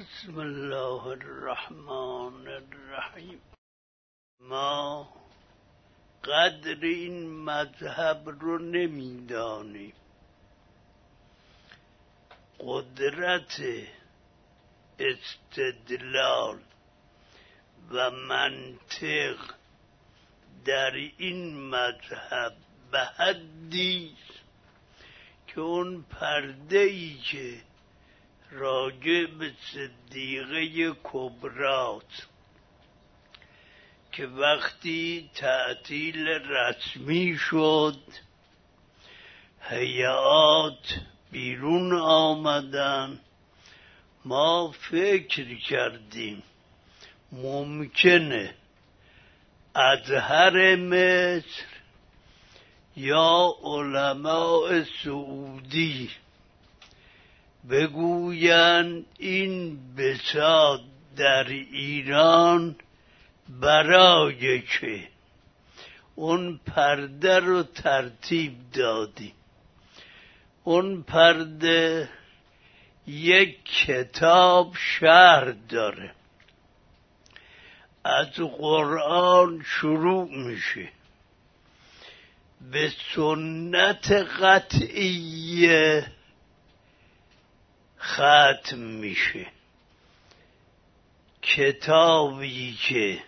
بسم الله الرحمن الرحیم. ما قدر این مذهب رو نمیدانیم. قدرت استدلال و منطق در این مذهب به حدی که اون پرده‌ای که راجع به صدیقه کبرات که وقتی تعطیل رسمی شد هیئات بیرون آمدن، ما فکر کردیم ممکنه ازهر مصر یا علماء سعودی بگویند این بساط در ایران برای چه؟ اون پرده رو ترتیب دادیم. اون پرده یک کتاب شرح داره، از قرآن شروع میشه، به سنت قطعیه ختم میشه. کتابی که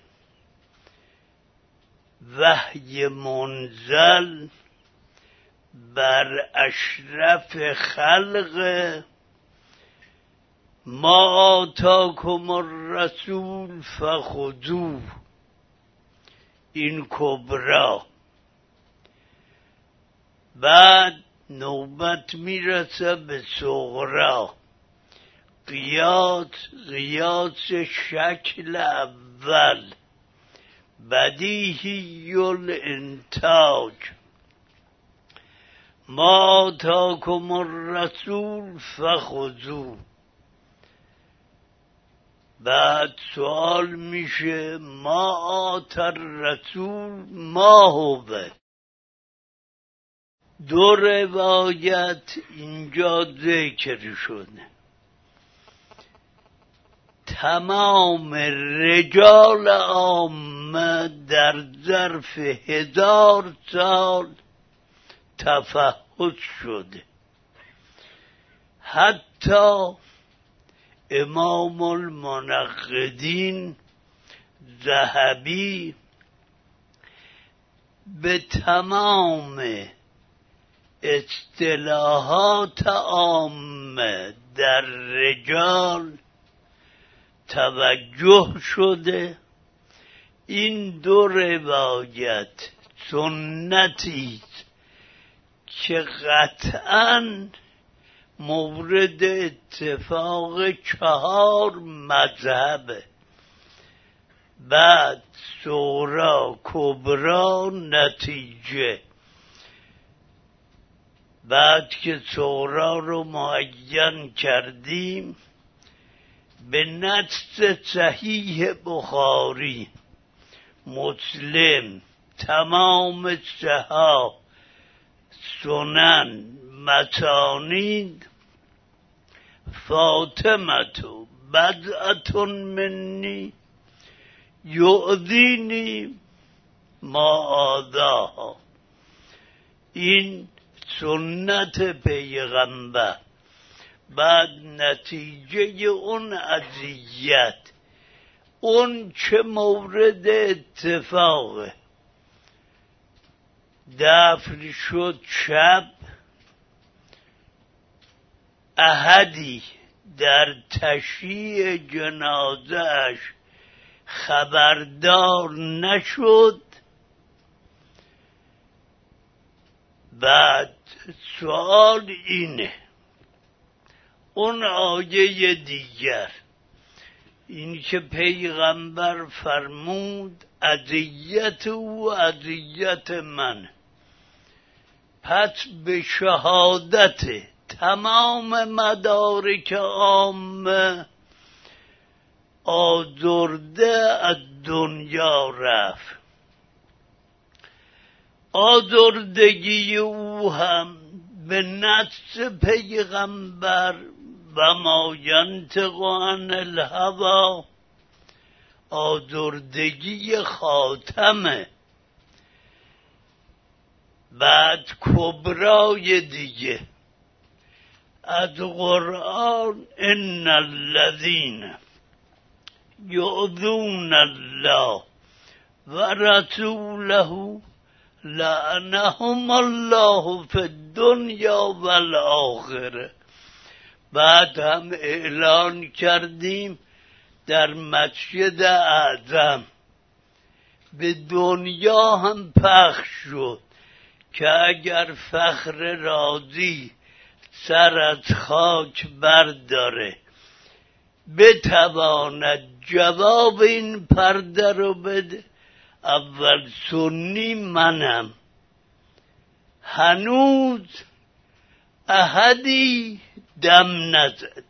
وحی منزل بر اشرف خلق، ما آتاکم الرسول فخذوه، این کبرا. بعد نوبت میرسه به صغرا، قیاس شکل اول، بدیهی الانتاج، ما آتاکم الرسول فخذوه. بعد سوال میشه ما آتی الرسول ما هو. دو روایت اینجا ذکر شده. تمام رجال عامه در ظرف 1000 سال تفحص شده. حتی امام المنقدین ذهبی به تمام اصطلاحات عامه در رجال توجه شده. این دو روایت سنتی که قطعاً مورد اتفاق 4 مذهبه. بعد صغرا، کبرا، نتیجه. بعد که صغرا رو معین کردیم، به نص صحیح بخاری، مسلم، تمام صحاح، سنن، مسانید، فاطمه بضعة منی یؤذینی ما آذاها. این سنت پیغمبر. بعد نتیجه اون اذیت، اون چه مورد اتفاقه. دفن شد شب، احدی در تشییع جنازه‌اش خبردار نشد. بعد سوال اینه، اون آیه دیگر، این که پیغمبر فرمود اذیت او اذیت من، پس به شهادت تمام مدارک عامه آزرده از دنیا رفت. آزردگی او هم به نص پیغمبر و ما ینطق عن الهوی آزردگی خاتمه. بعد کبرای دیگه از قرآن ان الذین یؤذون الله و رسوله لعنهم الله فی الدنیا و الاخره. بعد هم اعلان کردیم در مسجد اعظم، به دنیا هم پخش شد که اگر فخر رازی سر از خاک برداره بتواند جواب این پرده رو بده. اول سنی منم، هنوز احدی دم نزدم.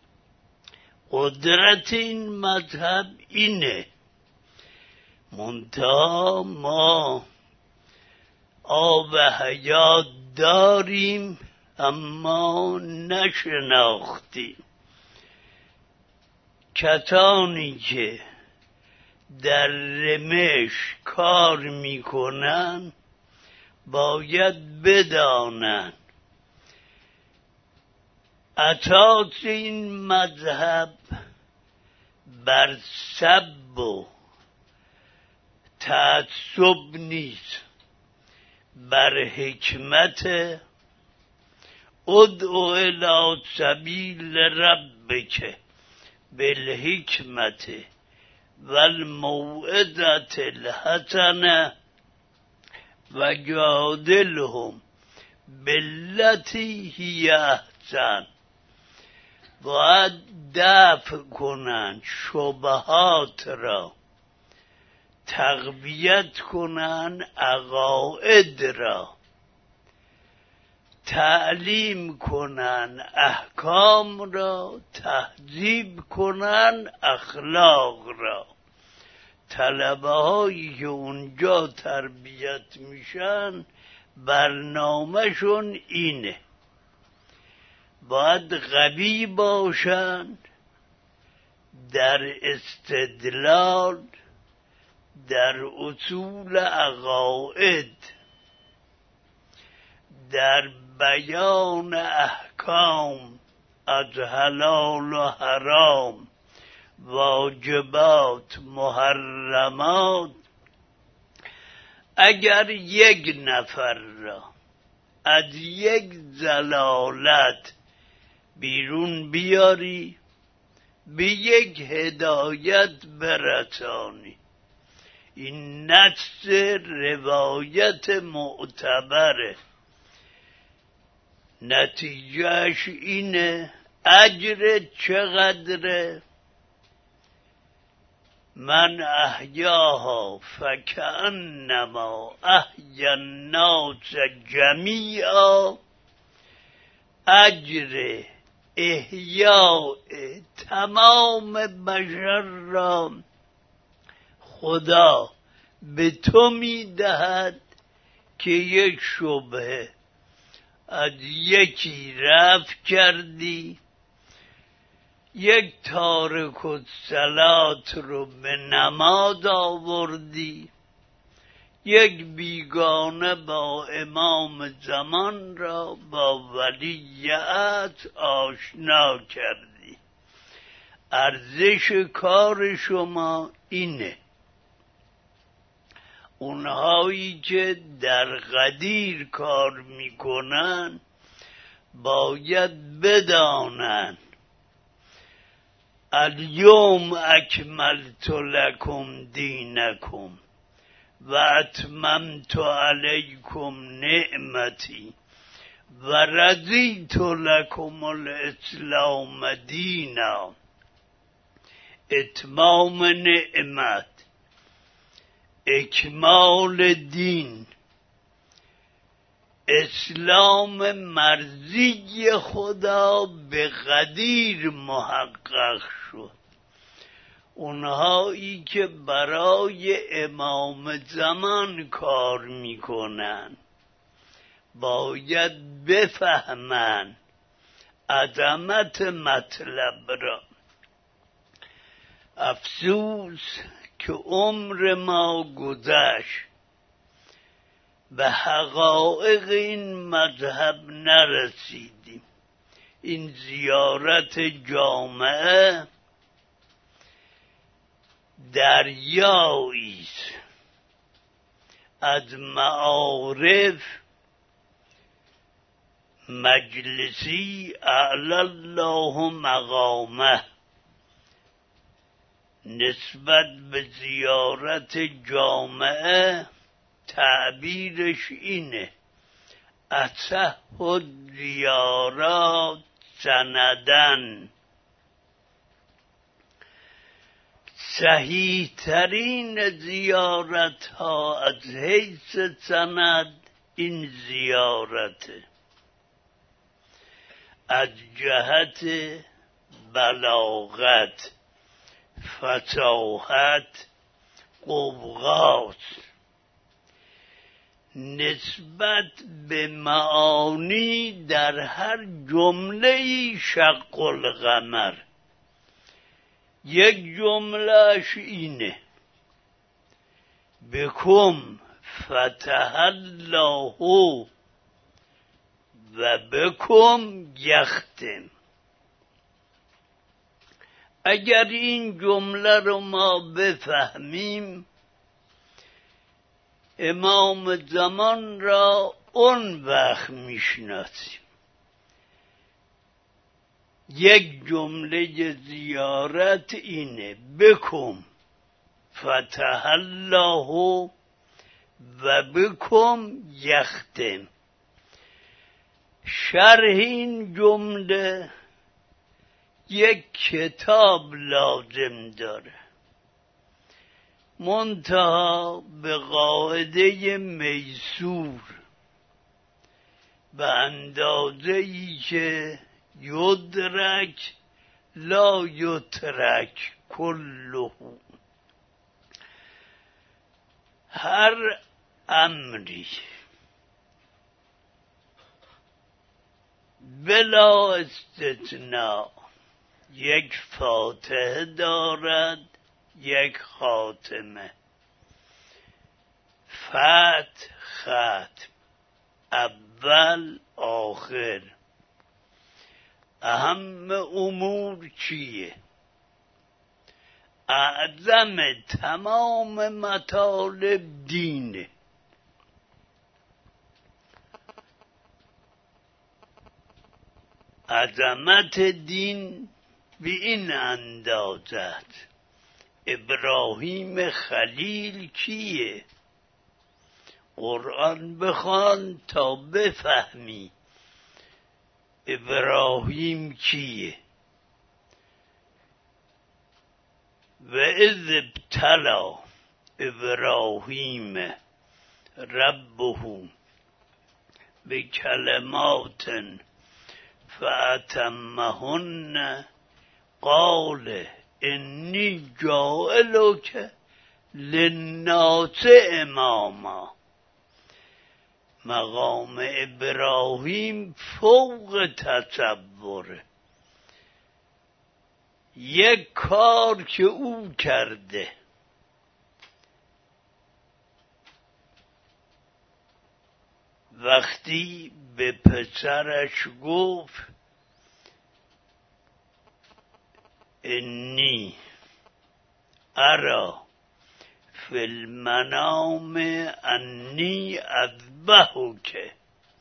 قدرت این مذهب اینه، منتها ما آب حیات داریم اما نشناختیم. کسانی که در رمش کار میکنن باید بدانن اساس این مذهب بر سب و تعصب نیست، بر حکمت. ادع الی سبیل ربک بالحکمت والموعظة الحسنة و جادلهم بالتی هی احسن. باید دفع کنند شبهات را، تقویت کنند عقاید را، تعلیم کنند احکام را، تهذیب کنند اخلاق را. طلبه هایی که اونجا تربیت میشن برنامهشون اینه، باید قوی باشن در استدلال، در اصول عقاید، در بیان احکام از حلال و حرام، واجبات، محرمات. اگر یک نفر را از یک ضلالت بیرون بیاری، به یک هدایت برسانی، این نص روایت معتبره. نتیجهش اینه اجر چقدره؟ من احیاها فکأنما احیا الناس جمیعا. اجر احیاء تمام بشر را خدا به تو میدهد که یک شبهه از یکی رفع کردی، یک تارک الصلات رو به نماز آوردی، یک بیگانه با امام زمان را با ولیعت آشنا کردی. ارزش کار شما اینه. اونهایی که در غدیر کار میکنن باید بدانن الیوم اکملت لکم دینکم و اتممت علیکم نعمتی و رضیت لکم الاسلام دینا. اتمام نعمت، اکمال دین، اسلام مرضی خدا به قدیر محقق شد. اونهایی که برای امام زمان کار میکنن باید بفهمن عظمت مطلب را. افسوس که عمر ما گذشت به حقایق این مذهب نرسیدیم. این زیارت جامعه دریایی است از معارف. مجلسی اعلی الله مقامه نسبت به زیارت جامعه تعبیرش اینه: اصح الزیارات سندن. صحیح ترین زیارت ها از حیث سند این زیارته، از جهت بلاغت، فصاحت، قوقات، نسبت به معانی در هر جمله شق القمر. یک جملهش اینه: بکم فتح الله و بکم یختم. اگر این جمله رو ما بفهمیم، امام زمان را اون وقت میشناسیم. یک جمله زیارت اینه: بکم فتح الله و بکم یختم. شرح این جمله یک کتاب لازم داره، منتها به قاعده میسور، به اندازه ای که یدرک لا یترک کله. هر امری بلا استثناء یک فاتحه دارد، یک خاتمه. فتح ختم، اول آخر. اهم امور چیه؟ اعظم تمام مطالب دینه. عظمت دین به این اندازت. ابراهیم خلیل کیه؟ قرآن بخوان تا بفهمی ابراهیم کیه. و اذ ابتلی ابراهیم ربه بکلمات فأتمهن قال انی جاعلک للناس اماما. مقام ابراهیم فوق تصوره. یک کار که او کرده، وقتی به پسرش گفت انی ارى فی المنام انی اذبحک،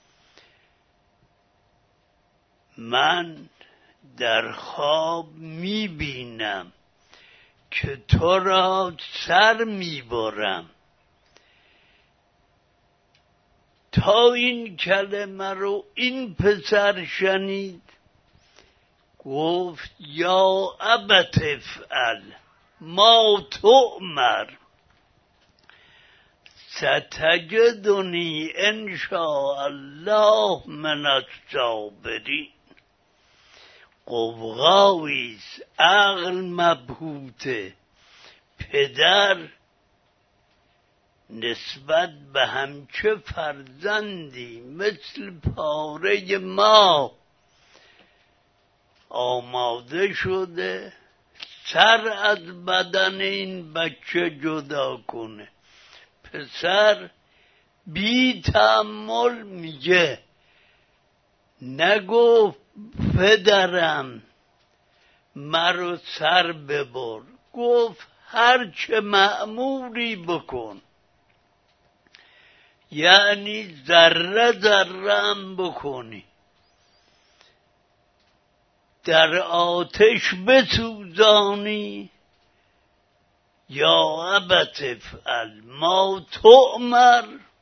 من در خواب میبینم که تو را سر میبرم. تا این کلمه رو این پسر شنید، گفت یا ابت افعل ما تؤمر ستجدنی ان شاء الله من الصابرین. قوقاویست، عقل مبهوته. پدر نسبت به همچه فرزندی مثل پاره ما آماده شده سر از بدن این بچه جدا کنه. پسر بی تأمل میگه نگفت پدرم مرا سر ببر، گفت هر چه مأموری بکن. یعنی ذره ذره هم بکنی، در آتش بسوزانی یا ابت افعل ما تؤمر.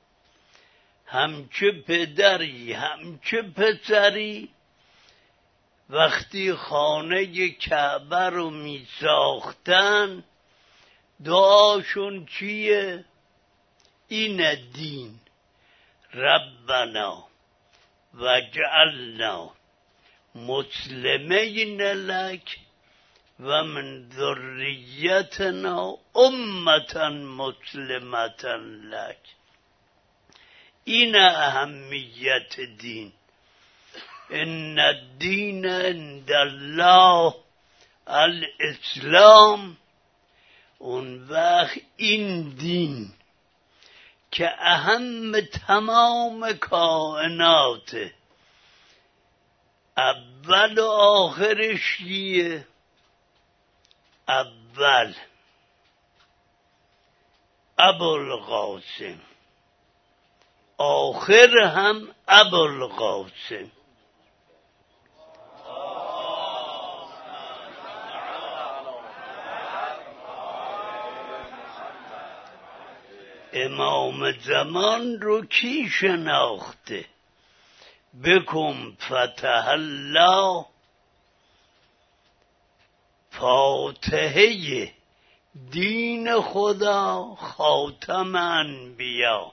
همچه پدری همچه پسری وقتی خانه کعبه رو می ساختن دعاشون چیه؟ این دین ربنا وجعلنا مسلمین لک و من ذریتنا امتا مسلمتا لک. این اهمیت دین. ان الدین عند الله الاسلام. اون وقت این دین که اهم تمام کائنات، اول و آخرش چیه؟ اول ابوالقاسم، آخر هم ابوالقاسم. امام زمان رو کی شناخته؟ بکن فتح الله، فاتحه دین خدا، خاتم انبیا،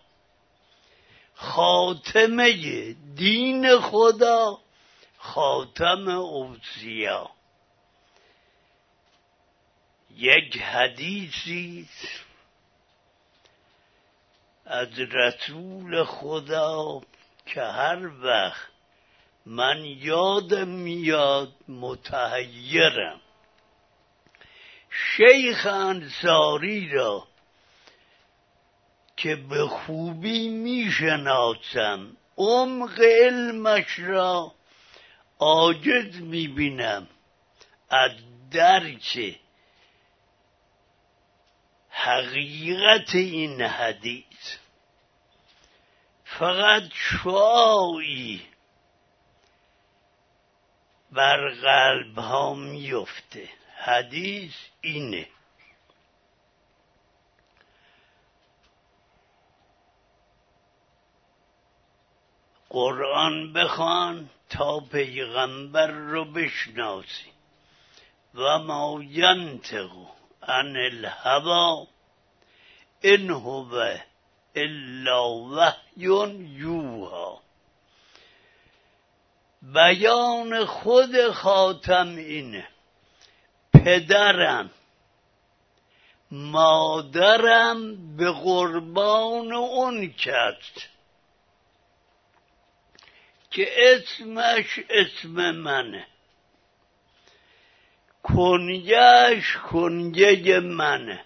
خاتمه دین خدا، خاتم اوصیا. یک حدیثی از رسول خدا که هر وقت من یادم میاد متحیرم. شیخ انصاری را که به خوبی میشناسم، عمق علمش را عاجز میبینم از درک حقیقت این حدیث. فقط شعاعی بر قلب ها میفته. حدیث اینه: قرآن بخوان تا پیغمبر رو بشناسی. و ما ینطق عن الهوی ان هو الا وحی یوحی. بیان خود خاتم اینه: پدرم مادرم به قربان اون کس که اسمش اسم منه، کنیه‌اش کنیه منه.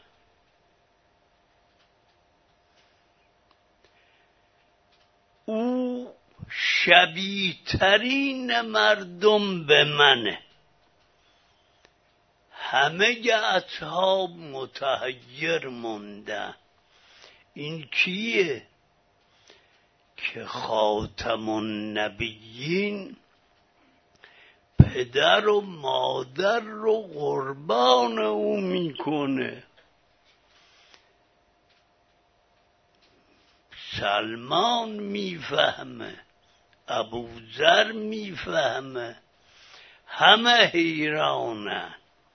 او شبیه ترین مردم به منه. همه اصحاب متحیر مونده. این کیه؟ که خاتم النبیین پدر و مادر رو قربان او میکنه. سلمان میفهمه، ابوذر میفهمه، همه حیرانه.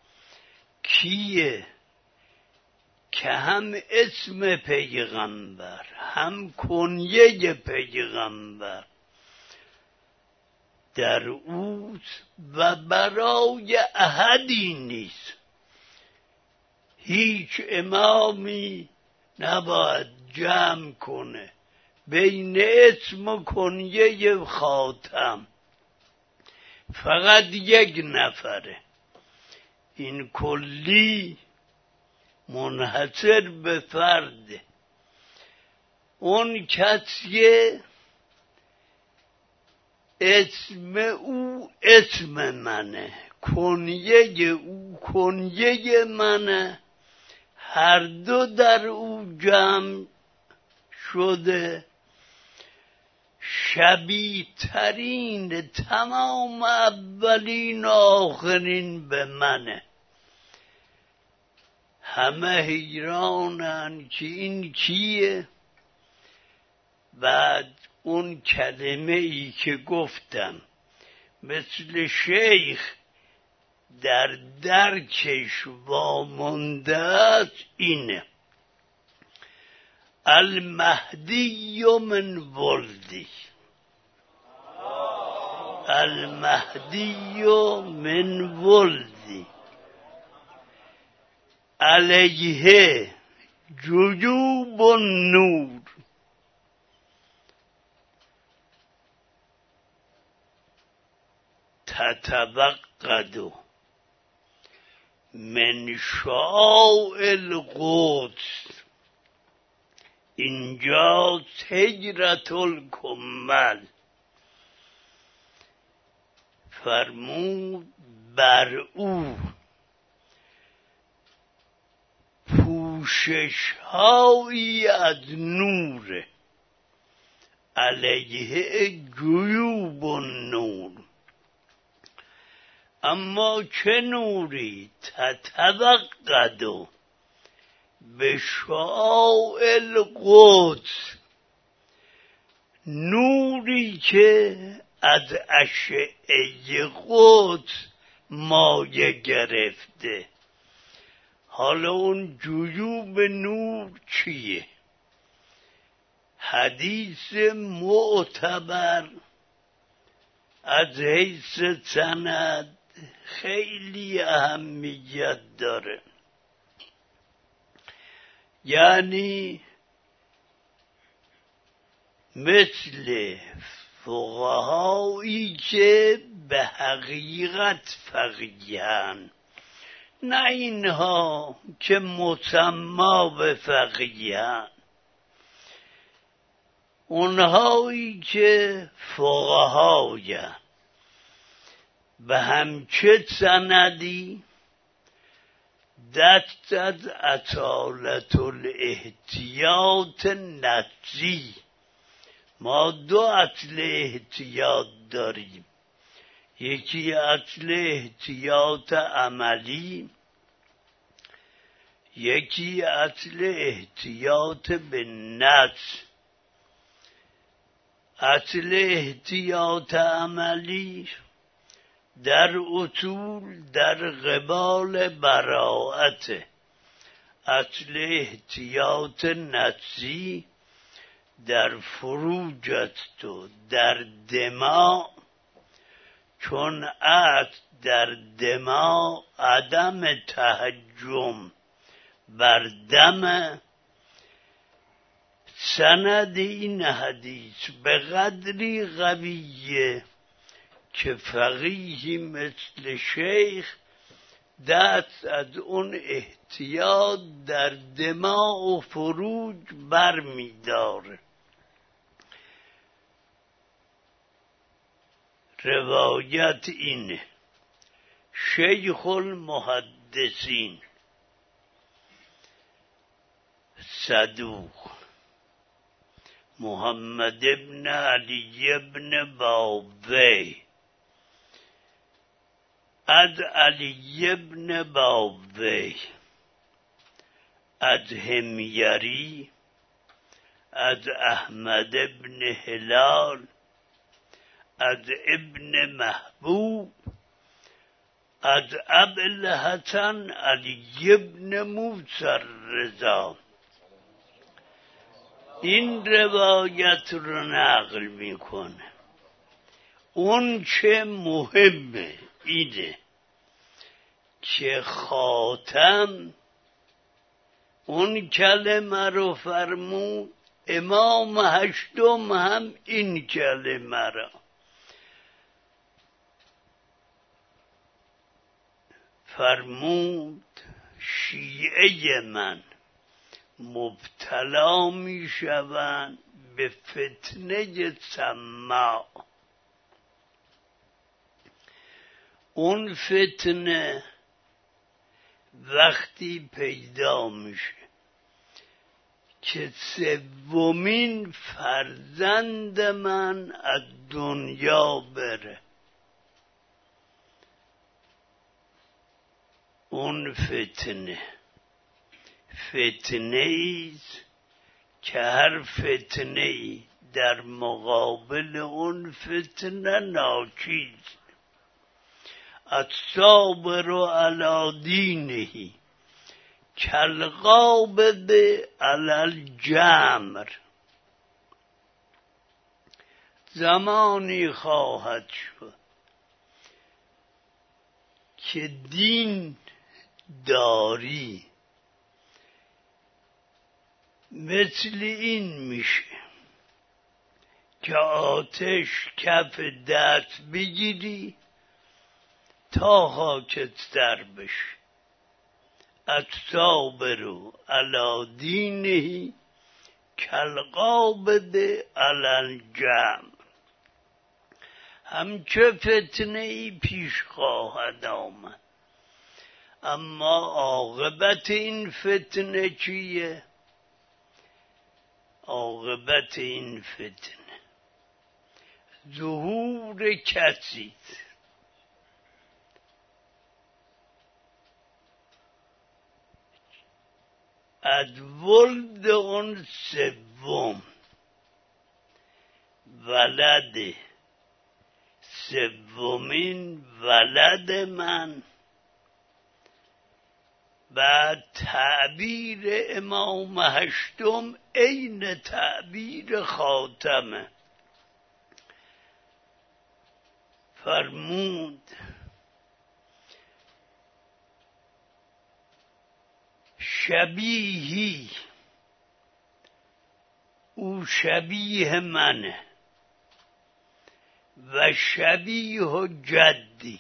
کیه؟ که هم اسم پیغمبر هم کنیه پیغمبر در اوست و برای احدی نیست. هیچ امامی نباید جمع کنه بین اسم و کنیه خاتم. فقط یک نفره. این کلی منحصر به فرده. اون کسیه اسم او اسم منه، کنیه او کنیه منه، هر دو در او جمع شده شبیه ترین تمام اولین آخرین به منه. همه حیرانن که این کیه. بعد اون کلمه ای که گفتم مثل شیخ در درکش وامانده است اینه: المهدی من ولدی، المهدی من ولدی علیه جیوب النور تتوقد من شعاع القدس. اینجا هجرت الکمل فرمود بر او پوشش هایی از نور، علیه جیوب النور. اما چه نوری؟ تتوقد به شعاع القدس، نوری که از اشعه قدس مایه گرفته. حالا اون جیوب نور چیه؟ حدیث معتبر از حیث سند خیلی اهمیت داره. یعنی مثل فقهایی که به حقیقت فقیهن، نه اینها که مسما به فقیهن، اونهایی که فقهاین به همچه سندی دست از اصالت الاحتیاط نفسی. ما دو اصل احتیاط داریم، یکی اصل احتیاط عملی، یکی اصل احتیاط به نفس. اصل احتیاط عملی در اصول در قبال براءت. اصل احتیاط نفسی در فروج است و در دماء، چون اصل در دماء عدم تهجم بر دم. سند این حدیث به قدری قویه که فقیهی مثل شیخ دست از اون احتیاط در دماء و فروج بر می داره. روایت اینه: شیخ المحدثین صدوق محمد ابن علی ابن باوی از علی ابن باوی، از حمیری، از احمد ابن هلال، از ابن محبوب، از ابوالحسن علی ابن موسی الرضا. این روایت رو نقل میکنه. اون چه مهمه اینه که خاتم اون کلمه رو فرمود، امام هشتم هم این کلمه را. فرمود شیعه من مبتلا می شوند به فتنه سماع. اون فتنه وقتی پیدا میشه که سومین فرزند من از دنیا بره، اون فتنه ایست که هر فتنه ای در مقابل اون فتنه ناچیز. الصابر علی دینه کالقابض علی الجمر. زمانی خواهد شد که دین داری مثل این میشه که آتش کف دست بگیری تا خاکستر بشه. الصابر علی دینه کالقابض علی الجمر. همچه فتنه ای پیش خواهد آمد، اما عاقبت این فتنه چیه؟ عاقبت این فتنه ظهور کسی از ولد اون سوم، ولد سومین ولد من. بعد تعبیر امام هشتم عین تعبیر خاتمه. فرمود شبیهی، او شبیه منه، و شبیه جدی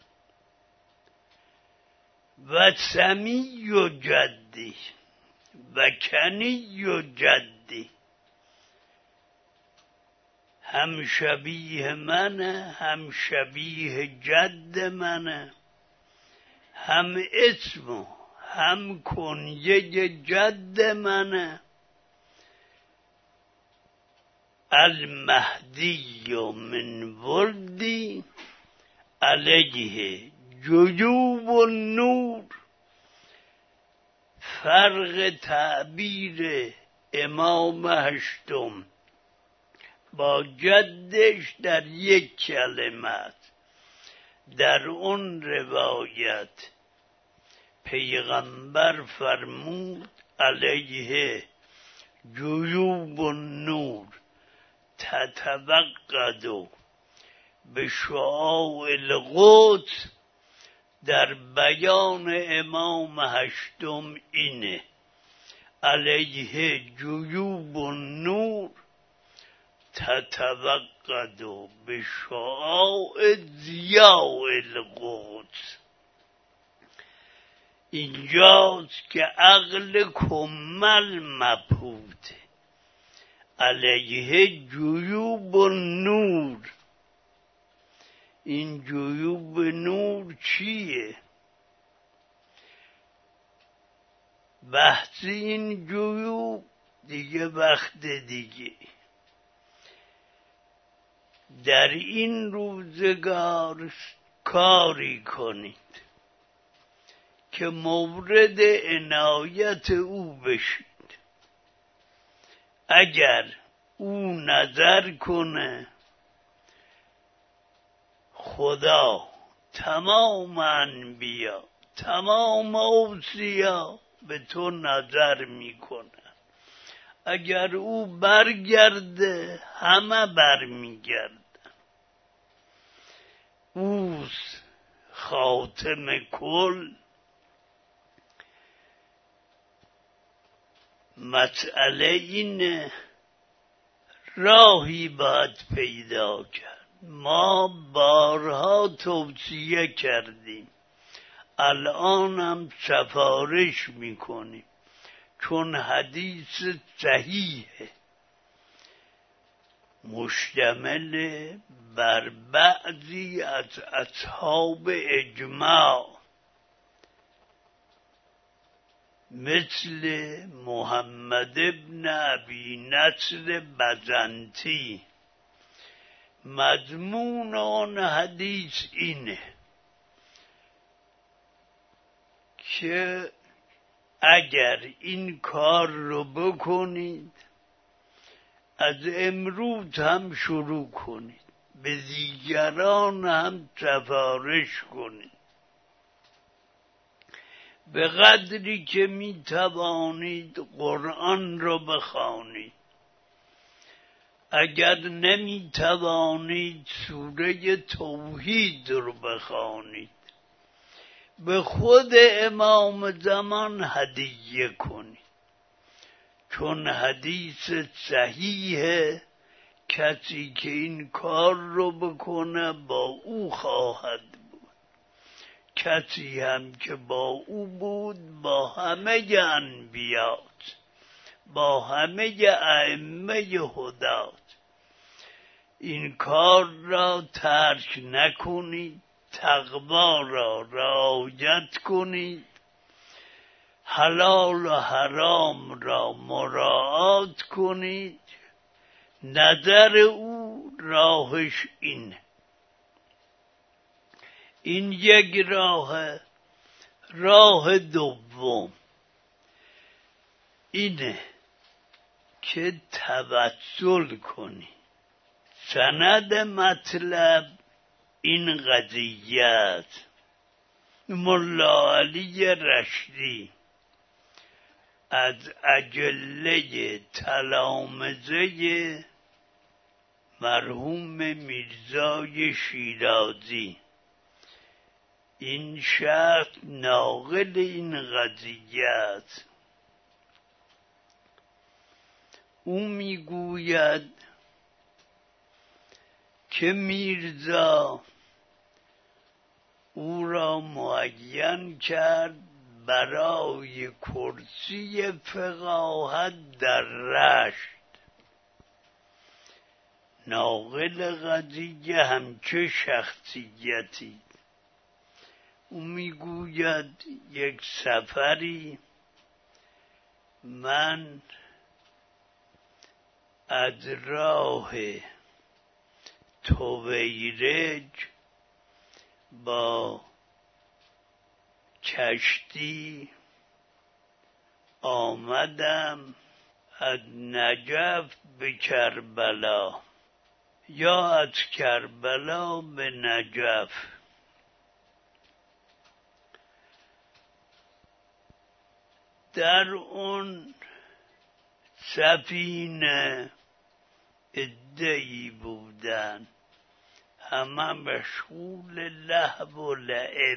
و سمی جدی و کنی جدی. هم شبیه منه، هم شبیه جد منه، هم اسم هم کنیه جد منه. المهدی من ولدی علیه جیوب النور. فرق تعبیر امام هشتم با جدش در یک کلمه است. در اون روایت پیغمبر فرمود علیه جیوب النور تتوقد به شعاع القدس. در بیان امام هشتم اینه علیه جیوب النور تتوقد به شعاع ضیاء القدس. اینجاست که عقل کمل مبهوته. علیه جیوب النور. این جیوب نور چیه؟ بحث این جیوب دیگه وقت دیگه. در این روزگار کاری کنید که مورد عنایت او بشید. اگر او نظر کنه خدا تمام انبیا تمام اوصیا به تو نظر میکنه. اگر او برگرده همه برمیگردن. اوست خاتم کل. مسئله اینه راهی باید پیدا کرد. ما بارها توصیه کردیم الانم سفارش میکنیم، چون حدیث صحیحه، مشتمل بر بعضی از اصحاب اجماع مثل محمد ابن ابی نصر بزنطی. مضمون آن حدیث اینه که اگر این کار رو بکنید، از امروز هم شروع کنید، به دیگران هم سفارش کنید، به قدری که می توانید قرآن را بخوانید، اگر نمی توانید سوره توحید رو بخوانید، به خود امام زمان هدیه کنید، چون حدیث صحیحه کسی که این کار رو بکنه با او خواهد بود، کسی هم که با او بود با همه انبیات، با همه ائمه هدات. این کار را ترک نکنید، تقوا را رعایت کنید، حلال و حرام را مراعات کنید. نظر او راهش اینه. این یک راه دوم اینه که توسل کنی. سند مطلب این قضیه است. ملا علی رشدی از اجله تلامذه مرحوم میرزای شیرازی، این شخص ناقل این قضیه است. او میگوید که میرزا او را معین کرد برای کرسی فقاهت در رشت. ناقل قضیه همچه شخصیتی. او میگوید یک سفری من از راه تویرج با کشتی آمدم از نجف به کربلا یا از کربلا به نجف. در اون سفینه عده‌ای بودن، همه مشغول لهو و لعب.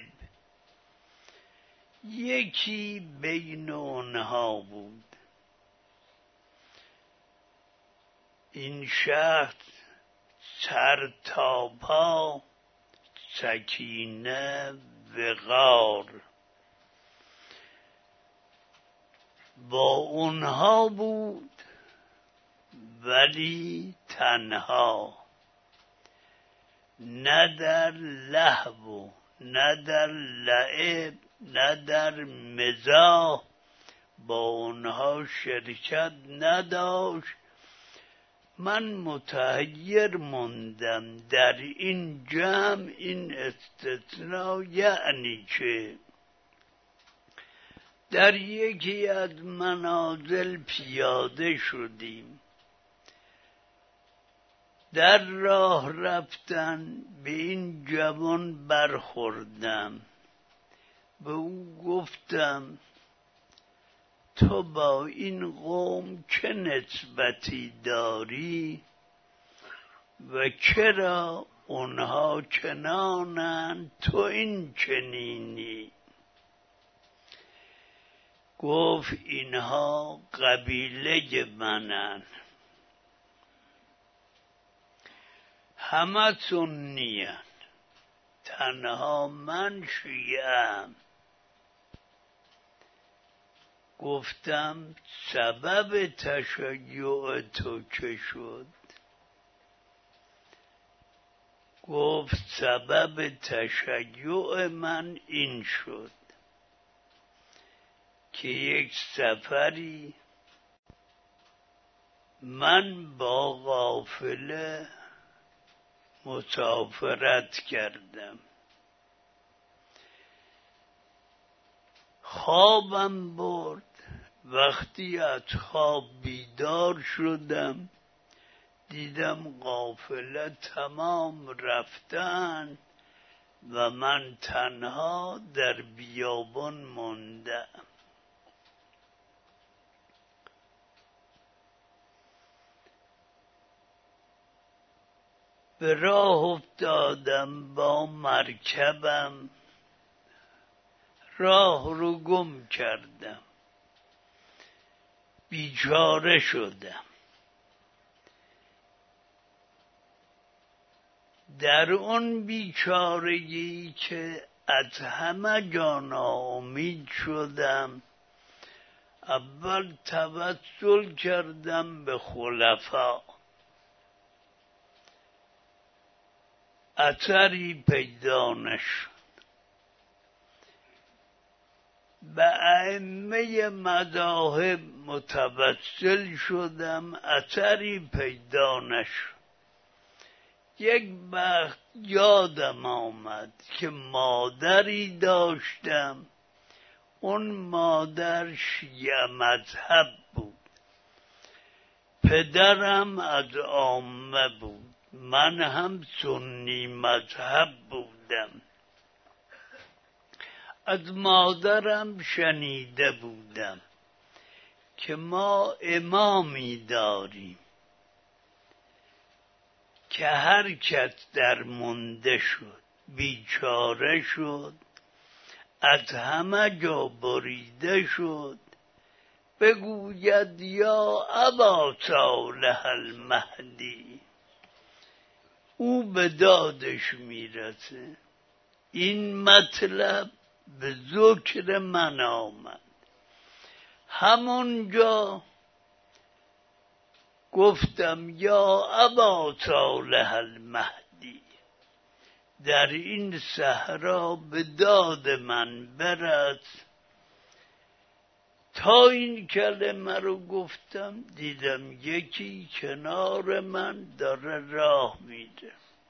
یکی بین اونها بود. این شخص سر تا پا سکینه وقار با اونها بود، ولی تنها، نه در لهو، نه در لعب، نه در مزاح با اونها شرکت نداشت. من متحیر موندم در این جمع، این استثناء یعنی چه؟ در یکی از منازل پیاده شدیم، در راه رفتن به این جوان برخوردم، به او گفتم تو با این قوم چه نسبتی داری و چرا اونها چنانند تو این چنینی؟ گفت اینها قبیله منن، همه سنی هن. تنها من شیعه‌ام. گفتم سبب تشیع تو که شد؟ گفت سبب تشیع من این شد که یک سفری من با قافله مسافرت کردم. خوابم برد. وقتی از خواب بیدار شدم دیدم قافله تمام رفتن و من تنها در بیابان ماندم. به راه افتادم با مرکبم، راه رو گم کردم، بیچاره شدم. در اون بیچارگی که از همه جا ناامید شدم، اول توسل کردم به خلفا، اثری پیدا نشد. به ائمه مذاهب متوسل شدم، اثری پیدا نشد. یک وقت یادم آمد که مادری داشتم، اون مادر شیعه مذهب بود، پدرم از عامه بود، من هم سنی مذهب بودم. از مادرم شنیده بودم که ما امامی داریم که هر کس درمانده شد، بیچاره شد، از همه جا بریده شد، بگوید یا ابا صالح المهدی، او به دادش میرسه. این مطلب به ذکر من آمد. همونجا گفتم یا ابا صالح المهدی، در این صحرا به داد من برس. تا این کلمه رو گفتم دیدم یکی کنار من داره راه میره.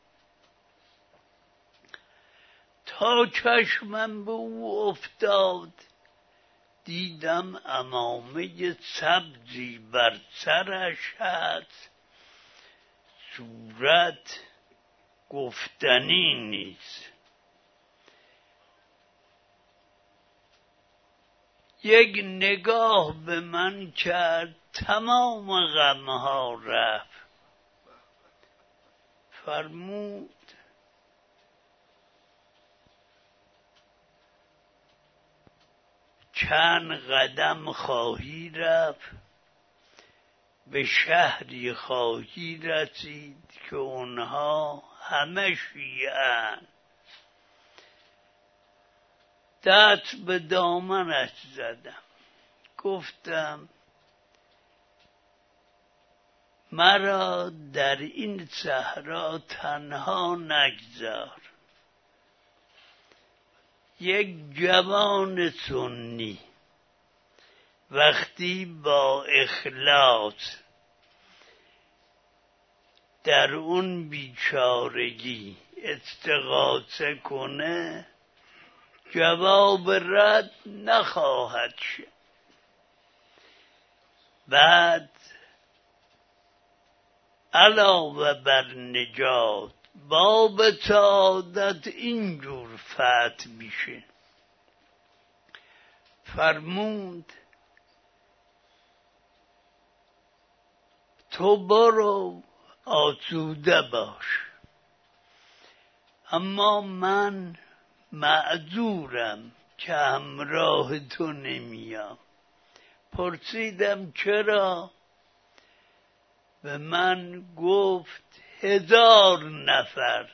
تا چشمم به او افتاد دیدم عمامه سبزی بر سرش هست، صورت گفتنی نیست. یک نگاه به من کرد، تمام غمها رفت. فرمود چند قدم خواهی رفت، به شهری خواهی رسید که اونها همه شیعه‌اند. دست به دامنش زدم، گفتم مرا در این صحرا تنها نگذار. یک جوان سنی وقتی با اخلاص در اون بیچارگی استغاثه کنه، جواب رد نخواهد شد. بعد علاوه بر نجات باب سعادت اینجور فتح میشه. فرمود تو برو آسوده باش، اما من معذورم که همراه تو نمیام. پرسیدم چرا؟ به من گفت 1000 نفر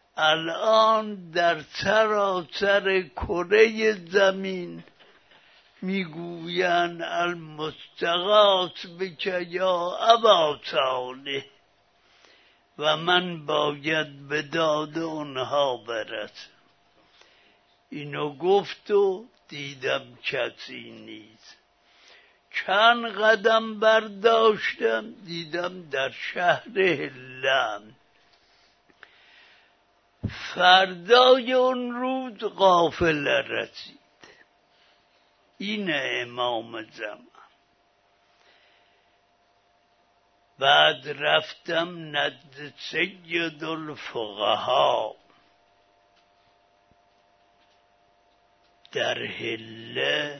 الان در سراسر کره زمین میگویند المستغاث بک یا ابا صالح و من باید به داد اونها برسم. اینو گفت و دیدم کسی نیست. چند قدم برداشتم دیدم در شهر هلند. فردای اون روز قافله رسید. این امام زمان. بعد رفتم نزد سید الفقها در هله.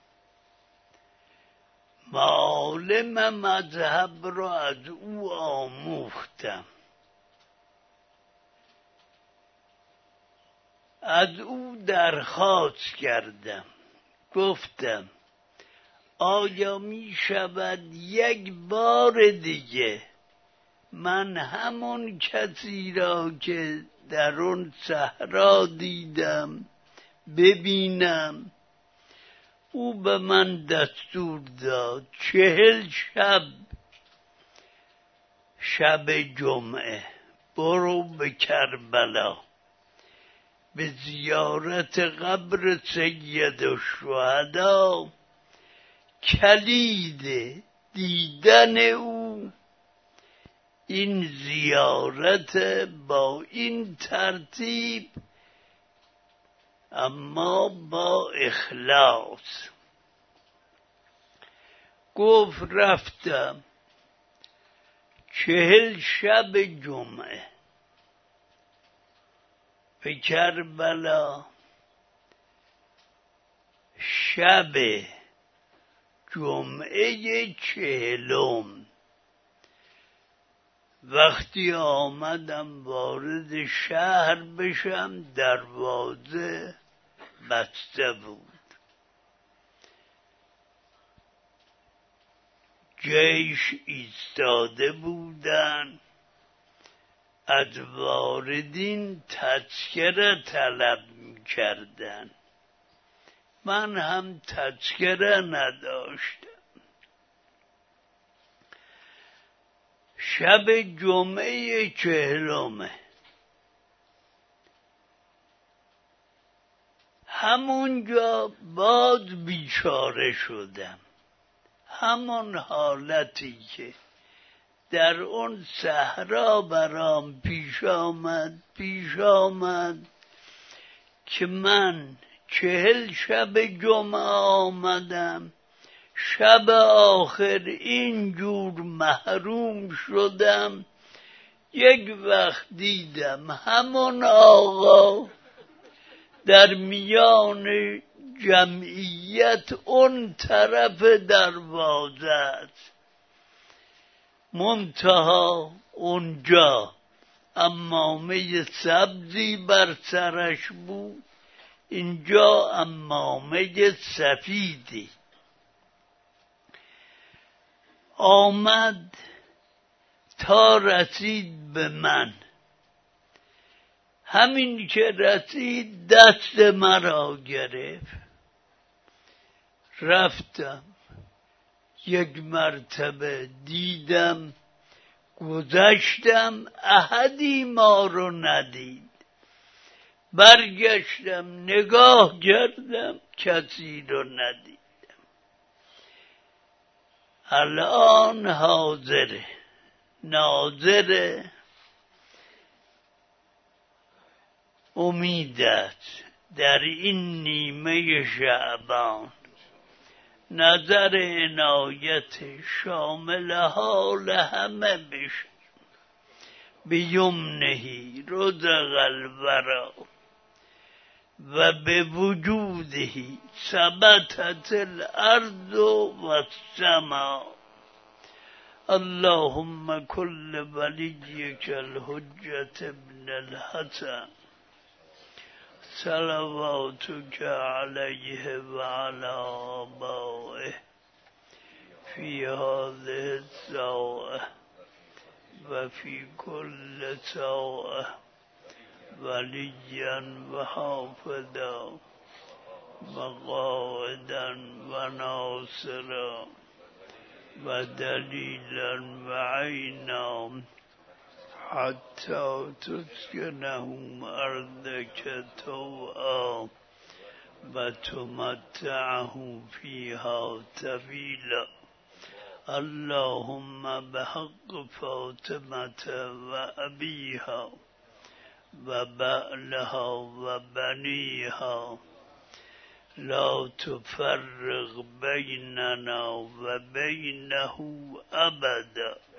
معالم مذهب را از او آموختم. از او درخواست کردم. گفتم آیا می شود یک بار دیگه من همون کسی را که در اون صحرا دیدم ببینم؟ او به من دستور داد 40 شب جمعه برو به کربلا به زیارت قبر سید الشهدا. کلید دیدن او این زیارت با این ترتیب، اما با اخلاص. گفت رفتم 40 شب جمعه به کربلا. شب جمعه 40 وقتی آمدم وارد شهر بشم دروازه بسته بود. جیش ایستاده بودن، از واردین تذکره طلب کردن. من هم تذکره نداشتم. شب جمعه 40 همونجا باز بیچاره شدم. همون حالتی که در اون صحرا برام پیش آمد که من 40 شب جمعه آمدم، شب آخر اینجور محروم شدم. یک وقت دیدم همون آقا در میان جمعیت اون طرف دروازه است. منتها اونجا عمامه سبزی بر سرش بود، اینجا عمامه سفیدی. آمد تا رسید به من. همین که رسید دست مرا گرفت. رفتم یک مرتبه دیدم، گذشتم، احدی ما رو ندید. برگشتم نگاه کردم، کسی رو ندیدم. الان حاضره، ناظره. امیدت در این نیمه شعبان نظر عنایت شامل حال همه بشه. بیمنهی رزق الورا و به وجودهی ثبتت الارض و السماء. اللهم کل ولیک الحجة ابن الحسن صلواتك علیه و علی آبائه فی هذه الساعة و فی کل ساعة ولیا و حافظا وقائدا وناصرا ودليلا وعينا حتى تسكنهم أرضك طوعا وتمتعه فيها طويلا. اللهم بحق فاطمة وأبيها وبعلها وبنيها لا تفرق بيننا وبينه أبدا.